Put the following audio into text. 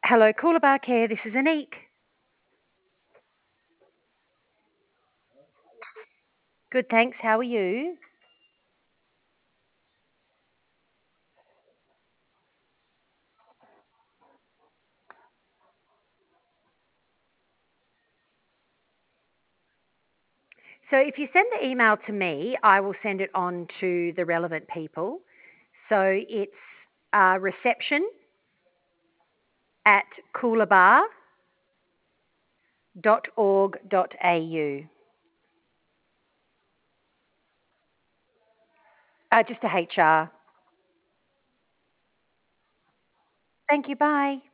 Hello, Coolabah Care. This is Anique. Good, thanks. How are you? So, if you send the email to me, I will send it on to the relevant people. So, it's reception at coolabah.org.au. Just to HR. Thank you. Bye.